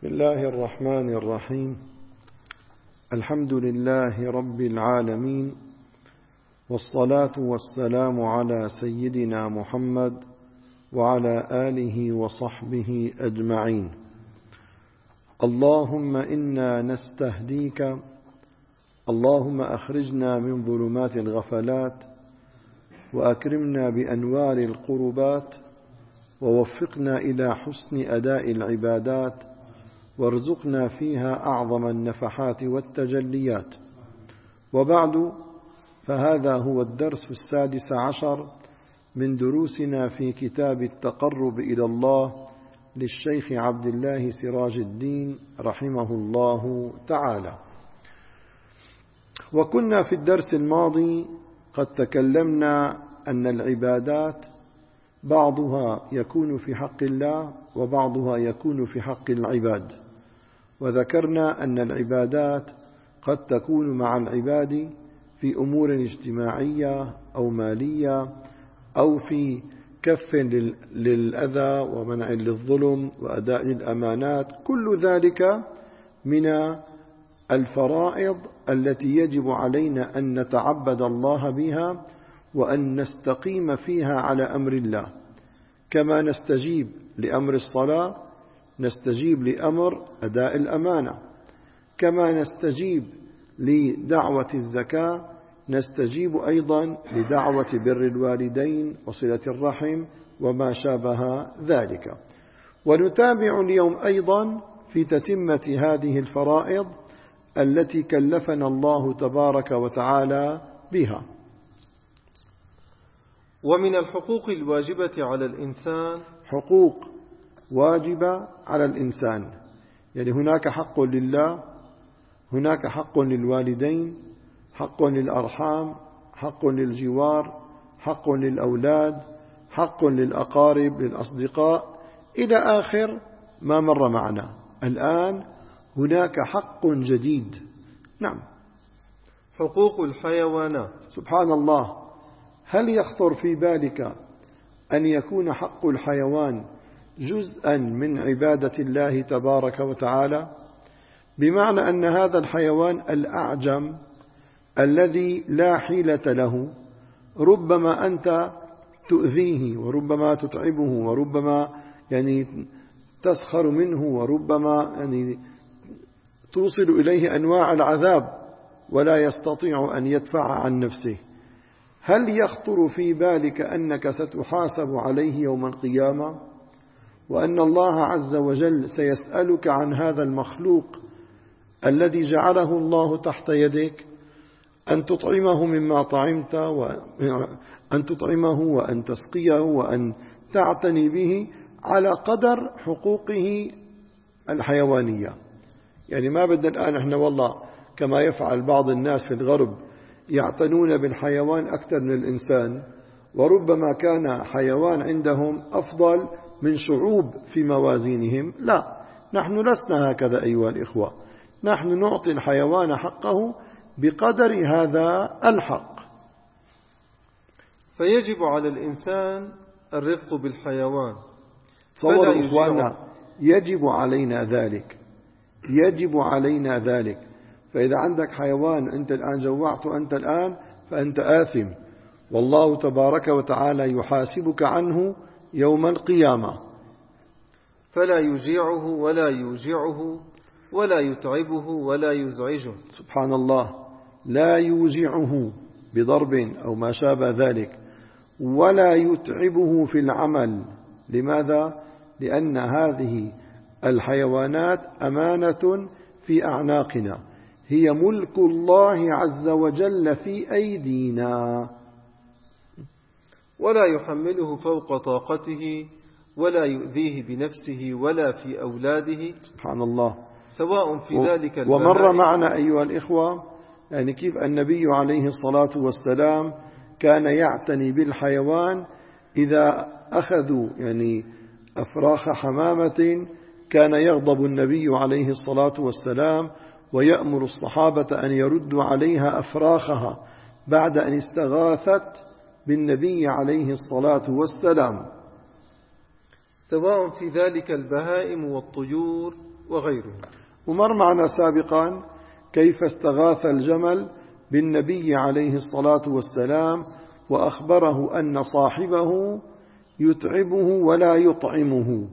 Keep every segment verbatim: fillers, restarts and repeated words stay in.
بسم الله الرحمن الرحيم. الحمد لله رب العالمين، والصلاة والسلام على سيدنا محمد وعلى آله وصحبه أجمعين. اللهم إنا نستهديك، اللهم أخرجنا من ظلمات الغفلات وأكرمنا بأنوار القربات، ووفقنا إلى حسن أداء العبادات، وارزقنا فيها أعظم النفحات والتجليات. وبعد، فهذا هو الدرس السادس عشر من دروسنا في كتاب التقرب إلى الله للشيخ عبد الله سراج الدين رحمه الله تعالى. وكنا في الدرس الماضي قد تكلمنا أن العبادات بعضها يكون في حق الله وبعضها يكون في حق العباد، وذكرنا أن العبادات قد تكون مع العباد في أمور اجتماعية أو مالية أو في كف للأذى ومنع للظلم وأداء الأمانات. كل ذلك من الفرائض التي يجب علينا أن نتعبد الله بها وأن نستقيم فيها على أمر الله، كما نستجيب لأمر الصلاة نستجيب لأمر أداء الأمانة، كما نستجيب لدعوة الزكاة نستجيب أيضا لدعوة بر الوالدين وصلة الرحم وما شابه ذلك. ونتابع اليوم أيضا في تتمة هذه الفرائض التي كلفنا الله تبارك وتعالى بها. ومن الحقوق الواجبة على الإنسان حقوق واجبة على الإنسان، يعني هناك حق لله، هناك حق للوالدين، حق للأرحام، حق للجوار، حق للأولاد، حق للأقارب للأصدقاء إلى آخر ما مر معنا. الآن هناك حق جديد. نعم، حقوق الحيوانات. سبحان الله، هل يخطر في بالك أن يكون حق الحيوان جزءا من عبادة الله تبارك وتعالى؟ بمعنى أن هذا الحيوان الأعجم الذي لا حيلة له ربما أنت تؤذيه وربما تتعبه وربما يعني تسخر منه وربما يعني توصل إليه أنواع العذاب ولا يستطيع أن يدفع عن نفسه. هل يخطر في بالك أنك ستحاسب عليه يوم القيامة، وأن الله عز وجل سيسألك عن هذا المخلوق الذي جعله الله تحت يدك، أن تطعمه مما طعمت، وأن تطعمه وأن تسقيه وأن تعتني به على قدر حقوقه الحيوانية؟ يعني ما بدنا الآن احنا والله كما يفعل بعض الناس في الغرب يعتنون بالحيوان أكثر من الإنسان، وربما كان حيوان عندهم أفضل من شعوب في موازينهم. لا، نحن لسنا هكذا أيها الإخوة، نحن نعطي الحيوان حقه بقدر هذا الحق. فيجب على الإنسان الرفق بالحيوان. صور إخواننا، يجب علينا ذلك، يجب علينا ذلك. فإذا عندك حيوان أنت الآن جوعته أنت الآن فأنت آثم، والله تبارك وتعالى يحاسبك عنه يوم القيامة. فلا يجيعه ولا يوجعه ولا يتعبه ولا يزعجه. سبحان الله، لا يوجعه بضرب أو ما شابه ذلك، ولا يتعبه في العمل. لماذا؟ لأن هذه الحيوانات أمانة في أعناقنا، هي ملك الله عز وجل في أيدينا. ولا يحمله فوق طاقته ولا يؤذيه بنفسه ولا في أولاده. سبحان الله، سواء في ذلك البهائم. ومر معنا أيها الإخوة يعني كيف النبي عليه الصلاة والسلام كان يعتني بالحيوان. إذا أخذوا يعني أفراخ حمامة كان يغضب النبي عليه الصلاة والسلام ويأمر الصحابة أن يردوا عليها أفراخها بعد أن استغاثت بالنبي عليه الصلاة والسلام. سواء في ذلك البهائم والطيور وغيره. ومر معنا سابقا كيف استغاث الجمل بالنبي عليه الصلاة والسلام وأخبره أن صاحبه يتعبه ولا يطعمه،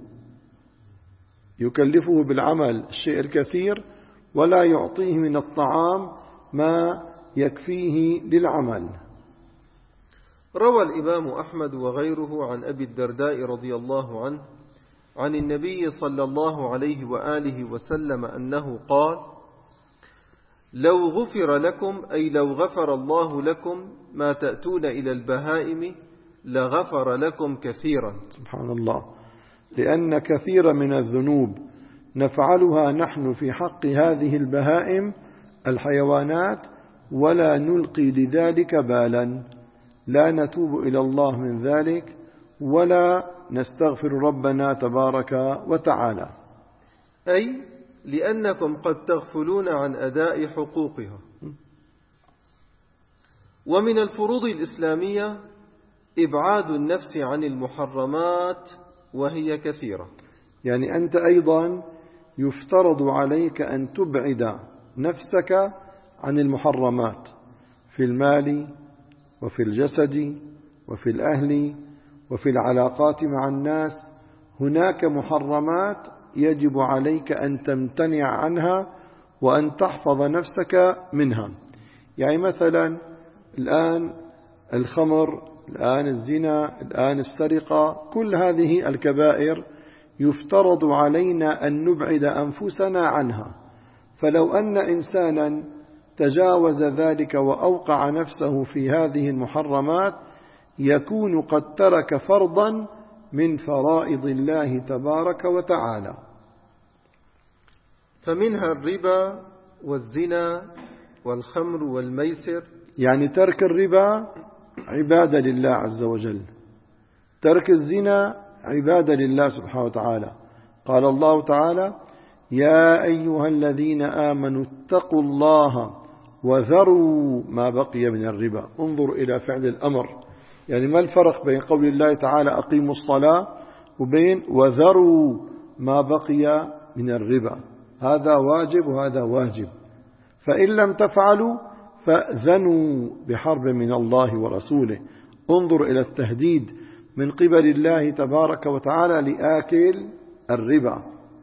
يكلفه بالعمل الشيء الكثير ولا يعطيه من الطعام ما يكفيه للعمل. روى الإمام أحمد وغيره عن أبي الدرداء رضي الله عنه عن النبي صلى الله عليه وآله وسلم أنه قال: لو غفر لكم، أي لو غفر الله لكم ما تأتون إلى البهائم لغفر لكم كثيرا. سبحان الله، لأن كثير من الذنوب نفعلها نحن في حق هذه البهائم الحيوانات ولا نلقي لذلك بالا، لا نتوب إلى الله من ذلك ولا نستغفر ربنا تبارك وتعالى. أي لأنكم قد تغفلون عن أداء حقوقها. ومن الفروض الإسلامية إبعاد النفس عن المحرمات وهي كثيرة. يعني أنت أيضا يفترض عليك أن تبعد نفسك عن المحرمات في المال وفي الجسد وفي الأهل وفي العلاقات مع الناس. هناك محرمات يجب عليك أن تمتنع عنها وأن تحفظ نفسك منها. يعني مثلا الآن الخمر، الآن الزنا، الآن السرقة، كل هذه الكبائر يفترض علينا أن نبعد أنفسنا عنها. فلو أن إنسانا تجاوز ذلك وأوقع نفسه في هذه المحرمات يكون قد ترك فرضا من فرائض الله تبارك وتعالى. فمنها الربا والزنا والخمر والميسر. يعني ترك الربا عبادة لله عز وجل، ترك الزنا عبادة لله سبحانه وتعالى. قال الله تعالى: يا أيها الذين آمنوا اتقوا الله وذروا ما بقي من الربا. انظر إلى فعل الأمر، يعني ما الفرق بين قول الله تعالى أقيموا الصلاة وبين وذروا ما بقي من الربا؟ هذا واجب وهذا واجب. فإن لم تفعلوا فأذنوا بحرب من الله ورسوله. انظر إلى التهديد من قبل الله تبارك وتعالى لآكل الربا.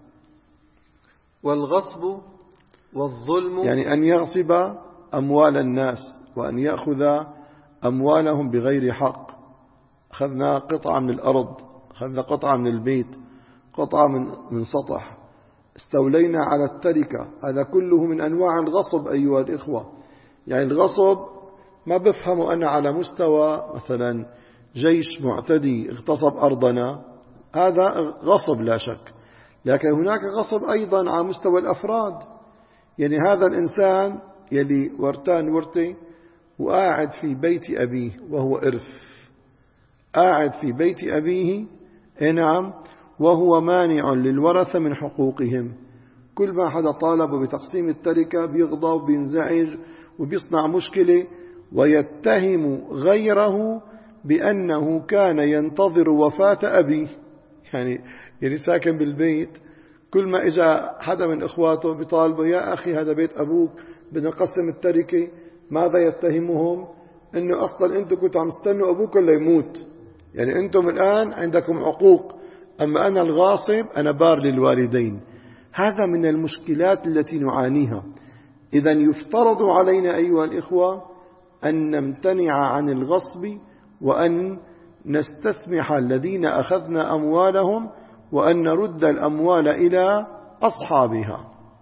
والغصب والظلم، يعني أن يغصب أموال الناس وأن يأخذ أموالهم بغير حق. أخذنا قطعة من الأرض، أخذنا قطعة من البيت، قطعة من من سطح، استولينا على التركة. هذا كله من أنواع الغصب أيها الإخوة. يعني الغصب ما بفهمه أنا على مستوى مثلا جيش معتدي اغتصب أرضنا، هذا غصب لا شك، لكن هناك غصب أيضا على مستوى الأفراد. يعني هذا الإنسان يلي ورتان ورتي وقاعد في بيت أبيه وهو إرث، قاعد في بيت أبيه نعم وهو مانع للورثة من حقوقهم. كل ما حدا طالب بتقسيم التركة بيغضب وبينزعج وبيصنع مشكلة ويتهم غيره بأنه كان ينتظر وفاة أبيه. يعني يعني ساكن بالبيت، كل ما إجا حدا من إخواته بيطالبه يا أخي هذا بيت أبوك بدنا نقسم التركة، ماذا يتهمهم؟ إنه أصلا أنتم كنتوا عم تستنوا أبوك ولا يموت، يعني أنتم الآن عندكم عقوق، أما أنا الغاصب أنا بار للوالدين. هذا من المشكلات التي نعانيها. إذا يفترض علينا أيها الإخوة أن نمتنع عن الغصب وأن نستسمح الذين أخذنا أموالهم وأن نرد الأموال إلى أصحابها.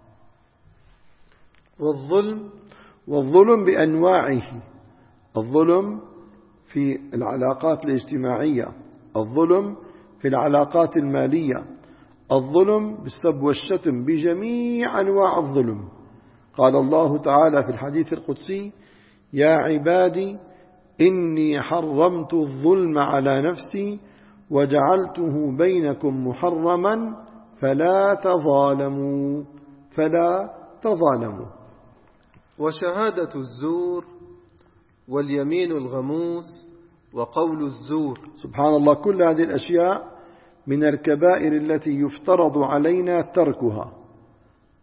والظلم والظلم بأنواعه، الظلم في العلاقات الاجتماعية، الظلم في العلاقات المالية، الظلم بالسب والشتم، بجميع أنواع الظلم. قال الله تعالى في الحديث القدسي: يا عبادي إني حرمت الظلم على نفسي وجعلته بينكم محرما فلا تظالموا فلا تظالموا. وشهادة الزور واليمين الغموس وقول الزور. سبحان الله، كل هذه الأشياء من الكبائر التي يفترض علينا تركها.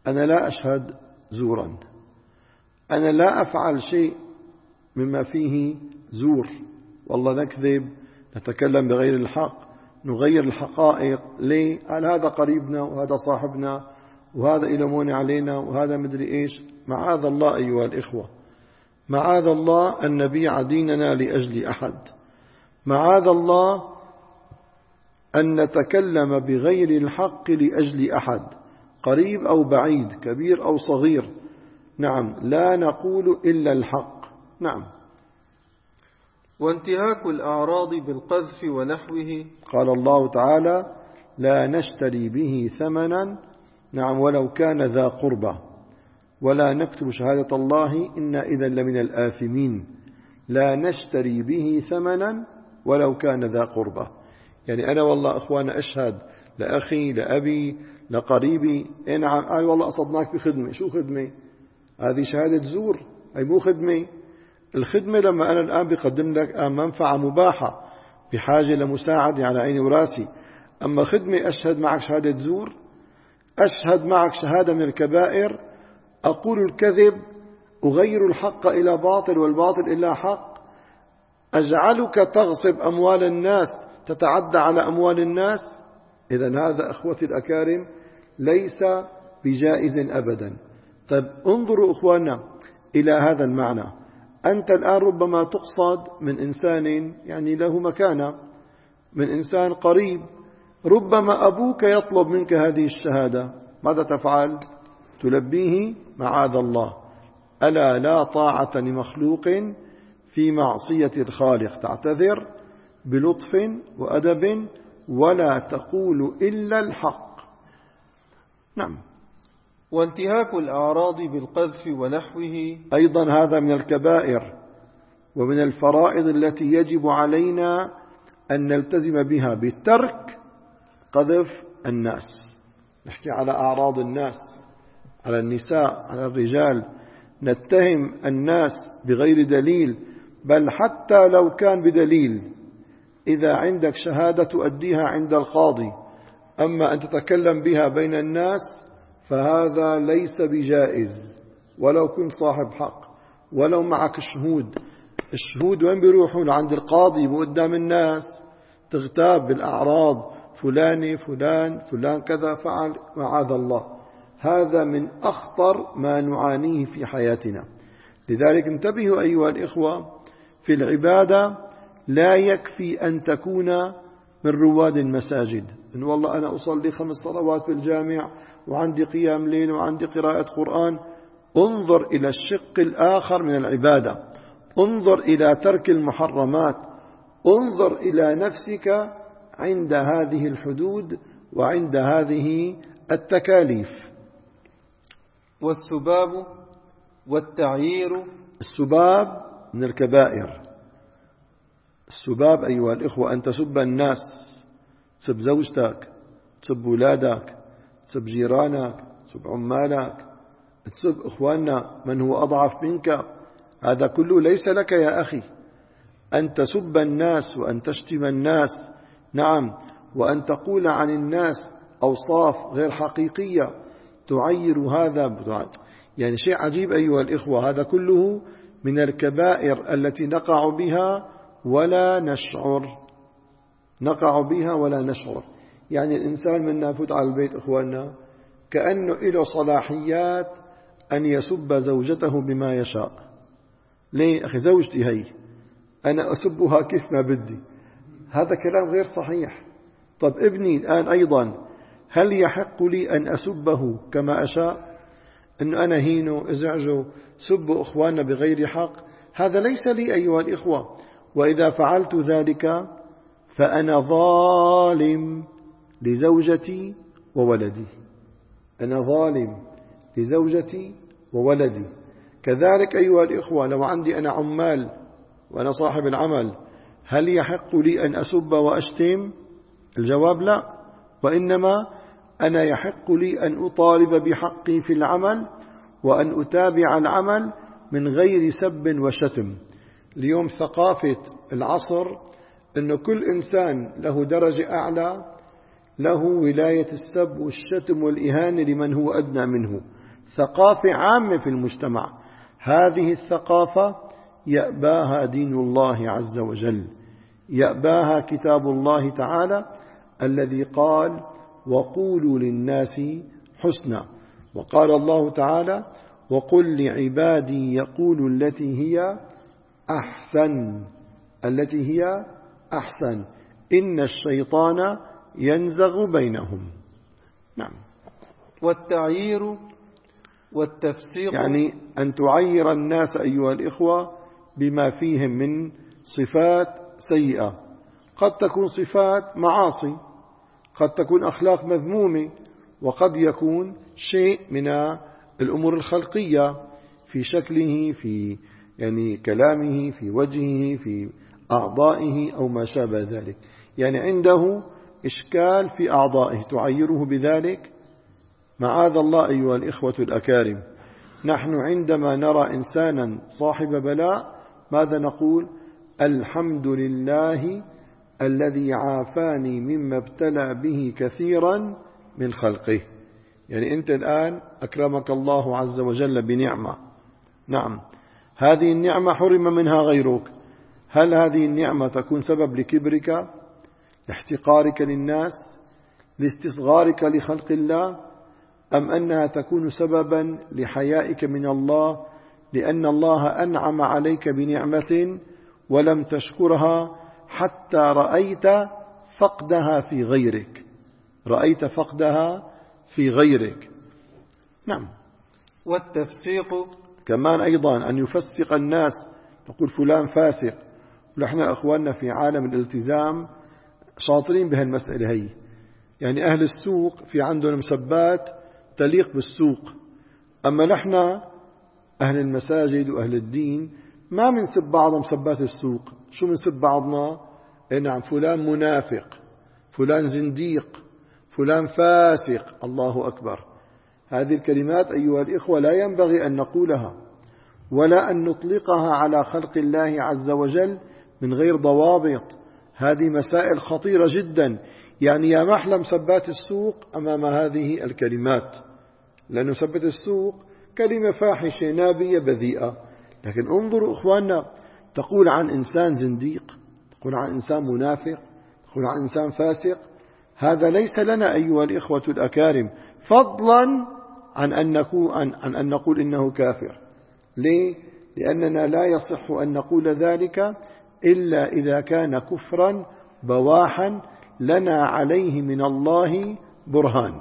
أنا لا أشهد زورا، أنا لا أفعل شيء مما فيه زور، والله نكذب، نتكلم بغير الحق، نغير الحقائق. ليه؟ قال هذا قريبنا وهذا صاحبنا وهذا إلمون علينا وهذا مدري إيش. معاذ الله أيها الإخوة، معاذ الله أن نبيع ديننا لأجل أحد، معاذ الله أن نتكلم بغير الحق لأجل أحد، قريب أو بعيد، كبير أو صغير. نعم، لا نقول إلا الحق. نعم. وانتهاك الأعراض بالقذف ونحوه. قال الله تعالى لا نشتري به ثمنا، نعم، ولو كان ذا قربى، ولا نكتب شهادة الله إنا إذا لمن الآثمين. لا نشتري به ثمنا ولو كان ذا قربى، يعني أنا والله أخوانا أشهد لأخي لأبي لقريبي، نعم، آه والله أصدناك بخدمة. شو خدمة؟ هذه شهادة زور، أي مو خدمة. الخدمة لما أنا الآن بقدم لك منفعة مباحة بحاجة لمساعدة على عيني وراسي. أما خدمة أشهد معك شهادة زور، أشهد معك شهادة من الكبائر، أقول الكذب، أغير الحق إلى باطل والباطل إلى حق، أجعلك تغصب أموال الناس، تتعدى على أموال الناس. إذن هذا أخوتي الأكارم ليس بجائز أبدا. طيب انظروا أخواننا إلى هذا المعنى. أنت الآن ربما تقصد من إنسان يعني له مكانة، من إنسان قريب، ربما أبوك يطلب منك هذه الشهادة، ماذا تفعل؟ تلبيه معاذ الله. ألا لا طاعة لمخلوق في معصية الخالق، تعتذر بلطف وأدب ولا تقول إلا الحق. نعم. وانتهاك الأعراض بالقذف ونحوه أيضا هذا من الكبائر ومن الفرائض التي يجب علينا أن نلتزم بها بالترك قذف الناس. نحكي على أعراض الناس، على النساء، على الرجال، نتهم الناس بغير دليل، بل حتى لو كان بدليل. إذا عندك شهادة تؤديها عند القاضي، أما أن تتكلم بها بين الناس فهذا ليس بجائز، ولو كنت صاحب حق، ولو معك الشهود. الشهود وين بيروحوا؟ لعند القاضي، مو قدام الناس تغتاب بالأعراض، فلان فلان فلان كذا فعل، معاذ الله. هذا من أخطر ما نعانيه في حياتنا. لذلك انتبهوا أيها الإخوة، في العبادة لا يكفي أن تكون من رواد المساجد، إن والله أنا أصلي خمس صلوات في الجامع وعندي قيام ليل وعندي قراءة قرآن. انظر إلى الشق الآخر من العبادة، انظر إلى ترك المحرمات، انظر إلى نفسك عند هذه الحدود وعند هذه التكاليف. والسباب والتعيير. السباب من الكبائر. السباب أيها الإخوة أن تسب الناس، تسب زوجتك، تسب أولادك، تسب جيرانك، تسب عمالك، تسب إخواننا من هو أضعف منك. هذا كله ليس لك يا أخي. أن تسب الناس وأن تشتم الناس، نعم، وأن تقول عن الناس أوصاف غير حقيقية، تعير هذا، يعني شيء عجيب أيها الإخوة. هذا كله من الكبائر التي نقع بها ولا نشعر، نقع بها ولا نشعر. يعني الإنسان منا يفوت على البيت إخواننا كأنه له صلاحيات أن يسب زوجته بما يشاء. ليه؟ أخي زوجتي هي أنا أسبها كيف ما بدي. هذا كلام غير صحيح. طب ابني الآن أيضا، هل يحق لي أن أسبه كما أشاء؟ أنه أنا هينه ازعجه، سبوا إخواننا بغير حق، هذا ليس لي أيها الإخوة. وإذا فعلت ذلك فأنا ظالم لزوجتي وولدي، أنا ظالم لزوجتي وولدي. كذلك أيها الإخوة، لو عندي أنا عمال وأنا صاحب العمل، هل يحق لي أن أسب وأشتم؟ الجواب لا، وإنما أنا يحق لي أن أطالب بحقي في العمل وأن أتابع العمل من غير سب وشتم. اليوم ثقافة العصر أنه كل إنسان له درجة أعلى له ولاية السب والشتم والإهانة لمن هو أدنى منه، ثقافة عامة في المجتمع. هذه الثقافة يأباها دين الله عز وجل، يأباها كتاب الله تعالى الذي قال وقولوا للناس حسنا، وقال الله تعالى وقل لعبادي يقولوا التي هي أحسن، التي هي أحسن إن الشيطان ينزغ بينهم. نعم. والتعيير والتفسيق، يعني أن تعير الناس أيها الإخوة بما فيهم من صفات سيئة، قد تكون صفات معاصي، قد تكون أخلاق مذمومة، وقد يكون شيء من الأمور الخلقية في شكله، في يعني كلامه، في وجهه، في أعضائه أو ما شابه ذلك. يعني عنده إشكال في أعضائه تعيره بذلك. معاذ الله أيها الإخوة الأكارم، نحن عندما نرى إنسانا صاحب بلاء ماذا نقول؟ الحمد لله الذي عافاني مما ابتلى به كثيرا من خلقه. يعني أنت الآن أكرمك الله عز وجل بنعمة، نعم، هذه النعمة حرم منها غيرك، هل هذه النعمة تكون سبب لكبرك، لاحتقارك للناس، لاستصغارك لخلق الله، أم أنها تكون سببا لحيائك من الله لأن الله أنعم عليك بنعمة ولم تشكرها حتى رأيت فقدها في غيرك، رأيت فقدها في غيرك. نعم. والتفسيق كمان أيضا أن يفسق الناس، تقول فلان فاسق، ونحن أخواننا في عالم الالتزام شاطرين بهالمسألة هي. يعني أهل السوق في عندهم مسبات تليق بالسوق، أما نحن أهل المساجد وأهل الدين ما منسب بعضنا مسبات السوق. شو منسب بعضنا؟ إيه نعم، فلان منافق، فلان زنديق، فلان فاسق. الله أكبر. هذه الكلمات أيها الإخوة لا ينبغي أن نقولها ولا أن نطلقها على خلق الله عز وجل من غير ضوابط. هذه مسائل خطيرة جدا. يعني يا محلى مسبات السوق أمام هذه الكلمات، لأن مسبات السوق كلمة فاحشة نابية بذيئة. لكن انظروا إخواننا، تقول عن إنسان زنديق، تقول عن إنسان منافق، تقول عن إنسان فاسق. هذا ليس لنا أيها الإخوة الأكارم، فضلا عن أن نقول, عن, عن أن نقول إنه كافر. ليه؟ لأننا لا يصح أن نقول ذلك إلا إذا كان كفرا بواحا لنا عليه من الله برهان.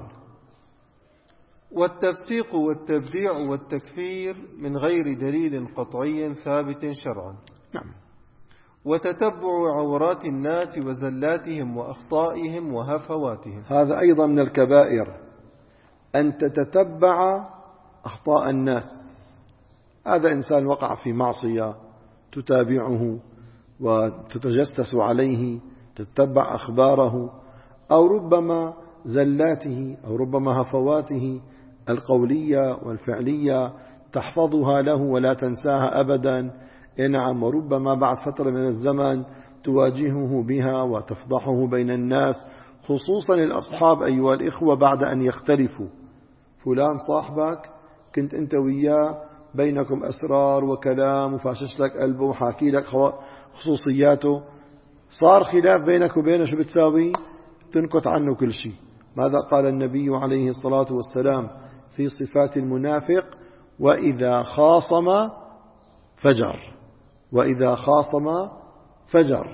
والتفسيق والتبديع والتكفير من غير دليل قطعي ثابت شرعا. نعم. وتتبع عورات الناس وزلاتهم وأخطائهم وهفواتهم، هذا أيضا من الكبائر، أن تتتبع أخطاء الناس. هذا إنسان وقع في معصية تتابعه وتتجسس عليه، تتبع أخباره، أو ربما زلاته أو ربما هفواته القولية والفعلية تحفظها له ولا تنساها أبدا. نعم. وربما بعد فترة من الزمن تواجهه بها وتفضحه بين الناس، خصوصا الأصحاب أيها الإخوة بعد أن يختلفوا. فلان صاحبك كنت أنت وياه بينكم أسرار وكلام وفاشش لك قلبه وحاكي لك خصوصياته، صار خلاف بينك وبينه، شو بتساوي؟ تنكت عنه كل شيء. ماذا قال النبي عليه الصلاة والسلام في صفات المنافق؟ وإذا خاصم فجر، وإذا خاصم فجر.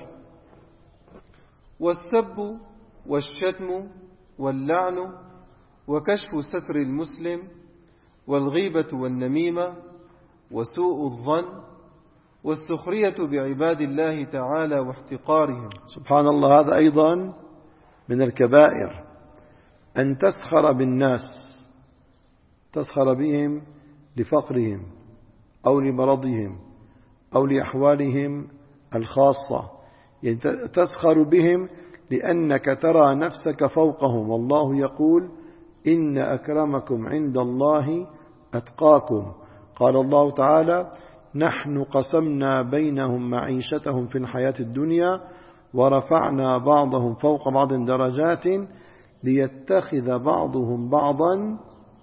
والسب والشتم واللعن وكشف ستر المسلم والغيبة والنميمة وسوء الظن والسخرية بعباد الله تعالى واحتقارهم. سبحان الله. هذا أيضا من الكبائر، أن تسخر بالناس، تسخر بهم لفقرهم أو لمرضهم أو لأحوالهم الخاصة. يعني تسخر بهم لأنك ترى نفسك فوقهم، والله يقول إن أكرمكم عند الله أتقاكم. قال الله تعالى نحن قسمنا بينهم معيشتهم في الحياة الدنيا ورفعنا بعضهم فوق بعض درجات ليتخذ بعضهم بعضا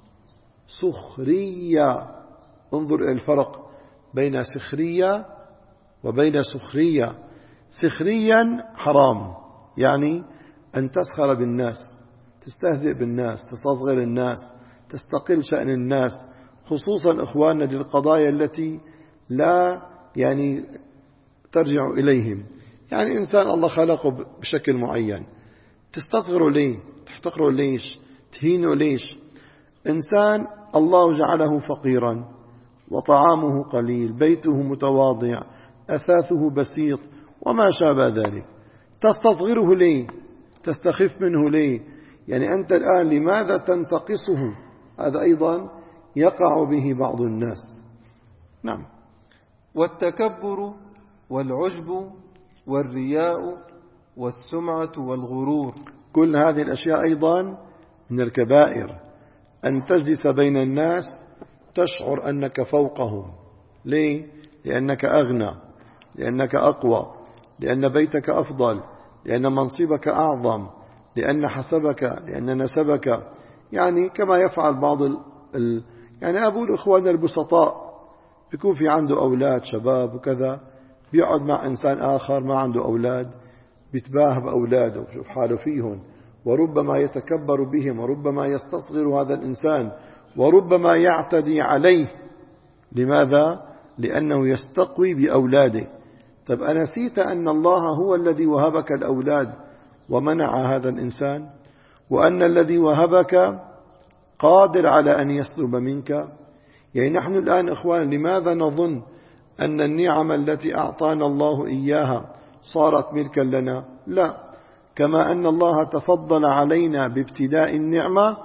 سخريا. انظر إلى الفرق بين سخرية وبين سخرية. سخريا حرام، يعني أن تسخر بالناس، تستهزئ بالناس، تستصغر الناس، تستقل شأن الناس، خصوصا إخواننا للقضايا التي لا يعني ترجع إليهم. يعني إنسان الله خلقه بشكل معين، تستصغره ليه؟ تحتقره ليش؟ تهينه ليش؟ إنسان الله جعله فقيرا وطعامه قليل، بيته متواضع، أثاثه بسيط وما شابه ذلك، تستصغره ليه؟ تستخف منه ليه؟ يعني أنت الآن لماذا تنتقصه؟ هذا أيضا يقع به بعض الناس. نعم. والتكبر والعجب والرياء والسمعة والغرور، كل هذه الأشياء أيضا من الكبائر. أن تجلس بين الناس تشعر أنك فوقهم. ليه؟ لأنك أغنى، لأنك أقوى، لأن بيتك أفضل، لأن منصبك أعظم، لأن حسبك، لأن نسبك. يعني كما يفعل بعض ال... ال... يعني أبو الإخوان البسطاء بيكون في عنده أولاد شباب وكذا، بيقعد مع إنسان آخر ما عنده أولاد، بيتباهى بأولاده وشوف حاله فيهم، وربما يتكبر بهم، وربما يستصغر هذا الإنسان، وربما يعتدي عليه. لماذا؟ لأنه يستقوي بأولاده. طب أنسيت أن الله هو الذي وهبك الأولاد ومنع هذا الإنسان، وأن الذي وهبك قادر على أن يسلب منك؟ يعني نحن الآن إخوان لماذا نظن أن النعم التي أعطانا الله إياها صارت ملكا لنا؟ لا، كما أن الله تفضل علينا بابتداء النعمة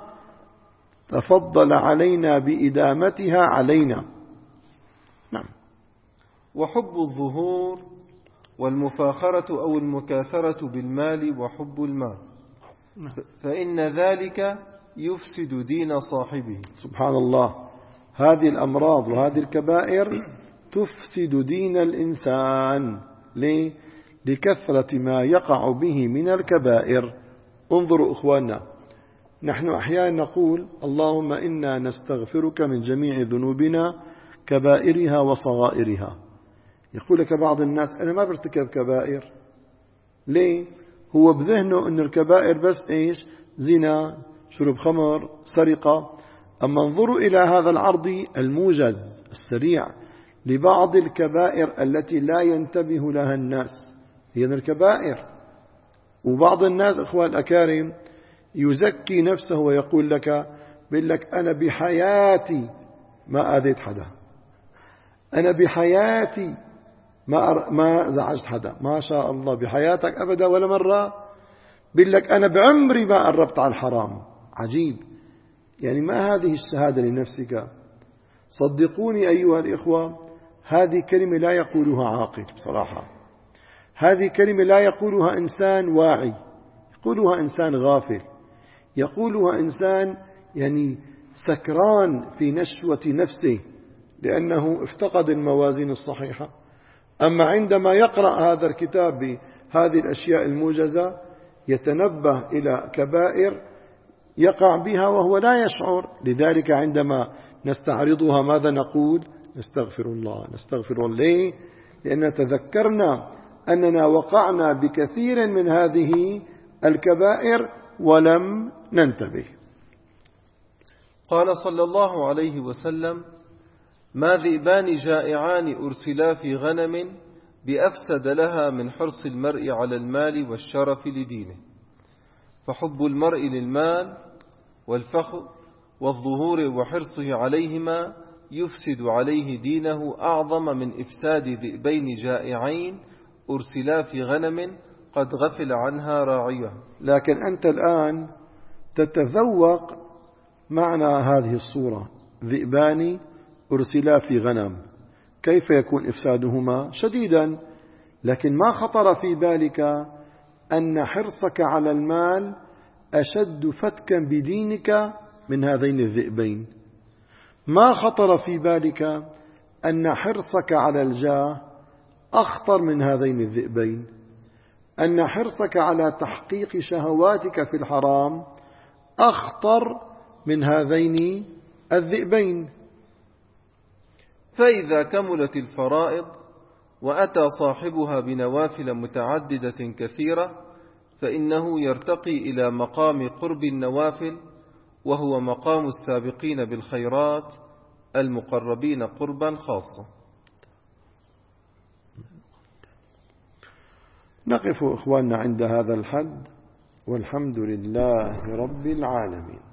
تفضل علينا بإدامتها علينا. نعم. وحب الظهور والمفاخرة أو المكاثرة بالمال وحب المال، فإن ذلك يفسد دين صاحبه. سبحان الله، هذه الأمراض وهذه الكبائر تفسد دين الإنسان. ليه؟ لكثرة ما يقع به من الكبائر. انظروا إخواننا، نحن أحيانا نقول اللهم إنا نستغفرك من جميع ذنوبنا كبائرها وصغائرها. يقول لك بعض الناس أنا ما برتكب كبائر. ليه؟ هو بذهنه أن الكبائر بس إيش؟ زنا، شرب خمر، سرقة. أما انظروا إلى هذا العرض الموجز السريع لبعض الكبائر التي لا ينتبه لها الناس، هي من الكبائر. وبعض الناس إخوان الأكارم يزكي نفسه ويقول لك بيقول لك أنا بحياتي ما آذيت حدا، أنا بحياتي ما ما زعجت حدا. ما شاء الله، بحياتك أبدا ولا مرة؟ بيقول لك أنا بعمري ما قربت على الحرام. عجيب. يعني ما هذه الشهادة لنفسك؟ صدقوني أيها الإخوة، هذه كلمة لا يقولها عاقل بصراحة. هذه كلمة لا يقولها إنسان واعي، يقولها إنسان غافل، يقولها إنسان يعني سكران في نشوة نفسه لأنه افتقد الموازين الصحيحة. أما عندما يقرأ هذا الكتاب بهذه الأشياء الموجزة يتنبه إلى كبائر يقع بها وهو لا يشعر. لذلك عندما نستعرضها ماذا نقول؟ نستغفر الله، نستغفر الله. ليه؟ لأن تذكرنا أننا وقعنا بكثير من هذه الكبائر ولم ننتبه. قال صلى الله عليه وسلم: ما ذئبان جائعان أرسلا في غنم بأفسد لها من حرص المرء على المال والشرف لدينه. فحب المرء للمال والفخر والظهور وحرصه عليهما يفسد عليه دينه أعظم من إفساد ذئبين جائعين أرسلا في غنم قد غفل عنها راعيها. لكن أنت الآن تتذوق معنى هذه الصورة: ذئبان أرسلا في غنم، كيف يكون إفسادهما؟ شديدا. لكن ما خطر في بالك أن حرصك على المال أشد فتكا بدينك من هذين الذئبين؟ ما خطر في بالك أن حرصك على الجاه أخطر من هذين الذئبين؟ أن حرصك على تحقيق شهواتك في الحرام أخطر من هذين الذئبين. فإذا كملت الفرائض وأتى صاحبها بنوافل متعددة كثيرة فإنه يرتقي إلى مقام قرب النوافل، وهو مقام السابقين بالخيرات المقربين قربا خاصة. نقف إخواننا عند هذا الحد، والحمد لله رب العالمين.